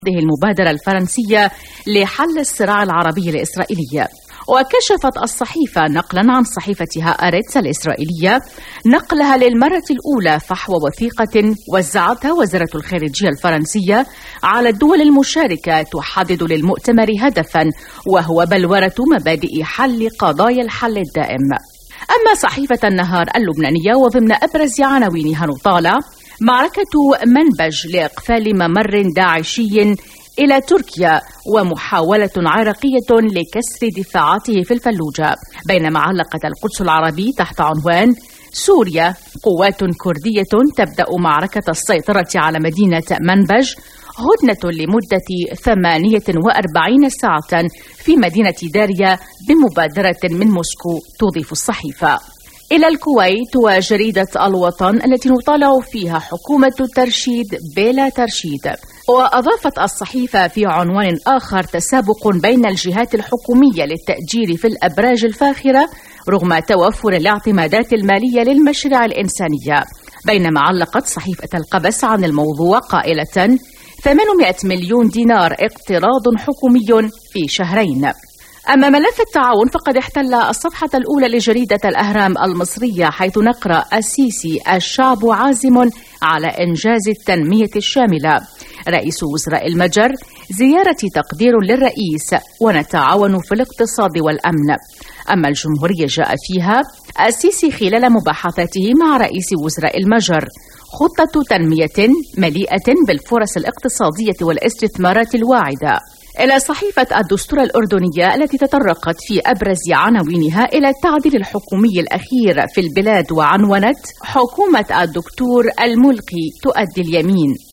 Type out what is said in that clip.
هذه المبادرة الفرنسية لحل الصراع العربي الإسرائيلي. وكشفت الصحيفة نقلا عن صحيفة هآرتس الإسرائيلية نقلها للمرة الأولى فحوى وثيقة وزعتها وزارة الخارجية الفرنسية على الدول المشاركة تحدد للمؤتمر هدفا، وهو بلورة مبادئ حل قضايا الحل الدائم. أما صحيفة النهار اللبنانية وضمن أبرز عناوينها نطالع: معركة منبج لإقفال ممر داعشي إلى تركيا ومحاولة عراقية لكسر دفاعاته في الفلوجة، بينما علقت القدس العربي تحت عنوان: سوريا قوات كردية تبدأ معركة السيطرة على مدينة منبج، هدنة لمدة 48 ساعة في مدينة داريا بمبادرة من موسكو. تضيف الصحيفة: إلى الكويت وجريدة الوطن التي نطالع فيها حكومة ترشيد بلا ترشيد. وأضافت الصحيفة في عنوان آخر: تسابق بين الجهات الحكومية للتأجير في الأبراج الفاخرة رغم توفر الاعتمادات المالية للمشاريع الإنسانية. بينما علقت صحيفة القبس عن الموضوع قائلة: 800 مليون دينار اقتراض حكومي في شهرين. أما ملف التعاون فقد احتل الصفحة الأولى لجريدة الأهرام المصرية، حيث نقرأ: السيسي الشعب عازم على إنجاز التنمية الشاملة. رئيس وزراء المجر: زيارة تقدير للرئيس ونتعاون في الاقتصاد والأمن. أما الجمهورية جاء فيها: السيسي خلال مباحثاته مع رئيس وزراء المجر، خطة تنمية مليئة بالفرص الاقتصادية والاستثمارات الواعدة. إلى صحيفة الدستور الأردنية التي تطرقت في أبرز عناوينها إلى التعديل الحكومي الأخير في البلاد، وعنونت: حكومة الدكتور الملقي تؤدي اليمين.